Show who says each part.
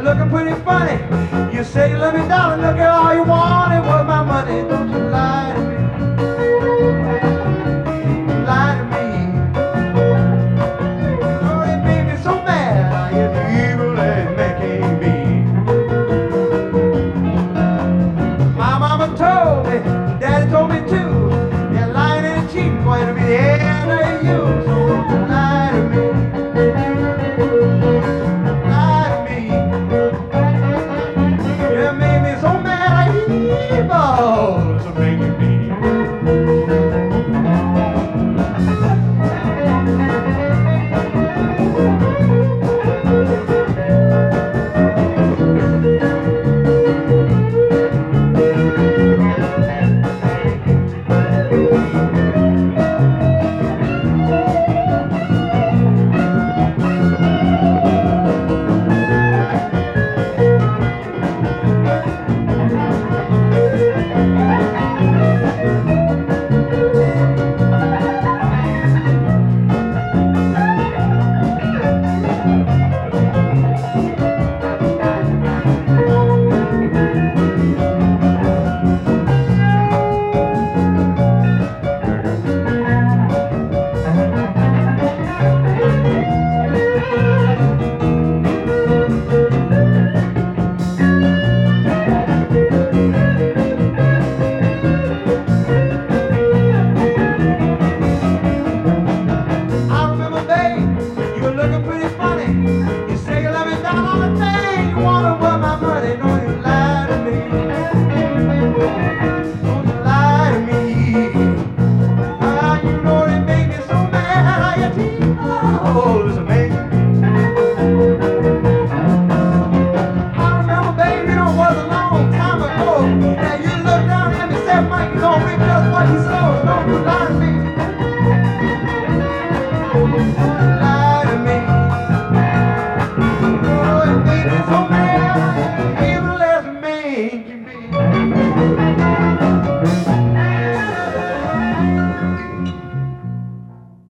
Speaker 1: looking pretty funny. You say you love me, darling, look at all you wanted was my money. Don't you lie to me. Lie to me. Oh, it made me so mad. I am evil as man can be. My mama told me, daddy told me too. That lying and cheating going to be the end of you. So don't you lie to me. Lie to me. You made me so mad I evil. So make it be. Lie to me. Oh, it made me so mad, evil as a man.